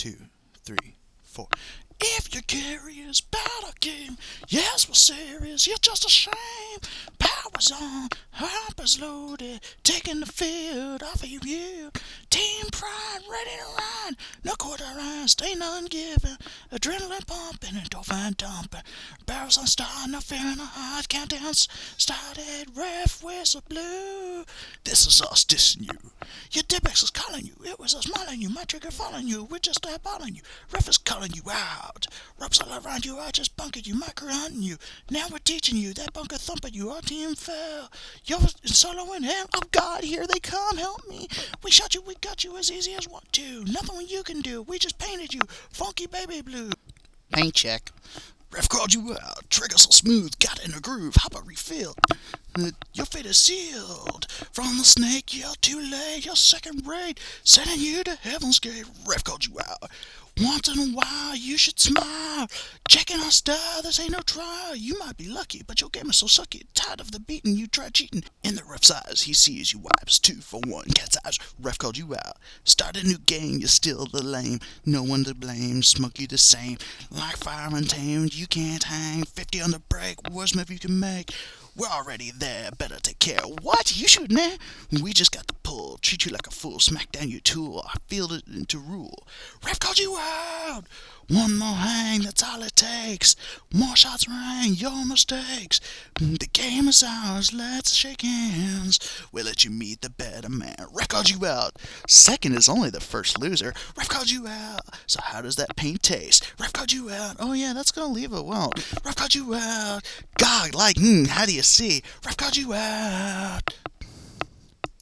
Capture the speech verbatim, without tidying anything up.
two, three, four. If you're curious about a game, yes, we're serious, you're just a shame. Power's on, hoppers loaded, taking the field off of you. Team pride, ready to ride, no quarter rest, ain't none given. Adrenaline pumping, endorphin dumping. Barrels on star, no fear in the heart. Countdown started, ref whistle blue. This is us dissing you. Your Dibex is calling you. It was us mauling you. My trigger following you. We're just eyeballing you. Ref is calling you out. Ropes all around you. I just bunkered you. Micro hunting you. Now we're teaching you. That bunker thumping you. Our team fell. You're soloing him. Oh God, here they come. Help me. We shot you. We got you as easy as one, two. Nothing you can do. We just painted you. Funky baby blue. Paint check. Ref called you out, trigger so smooth, got in a groove, hopper refilled. Your fate is sealed. From the snake, you're too late, you're second rate, sending you to heaven's gate. Ref called you out. Once in a while, you should smile. Checking our style, this ain't no trial. You might be lucky, but your game is so sucky. Tired of the beating, you try cheating. In the ref's eyes, he sees you wipes. Two for one, cat's eyes. Ref called you out. Start a new game, you're still the lame. No one to blame, smoke you the same. Like fire untamed, you can't hang. Fifty on the break, worst move you can make. We're already there, better take care. What? You shooting there? We just got the pull. Treat you like a fool, smack down your tool. I feel it into rule. Ref called you out. One more hang, that's all it takes. More shots rang, your mistakes. The game is ours, let's shake hands. We'll let you meet the better man. Ref called you out. Second is only the first loser. Ref called you out. So how does that paint taste? Ref called you out. Oh yeah, that's gonna leave it well. Ref called you out. God, like, hmm, how do you see? Ref called you out.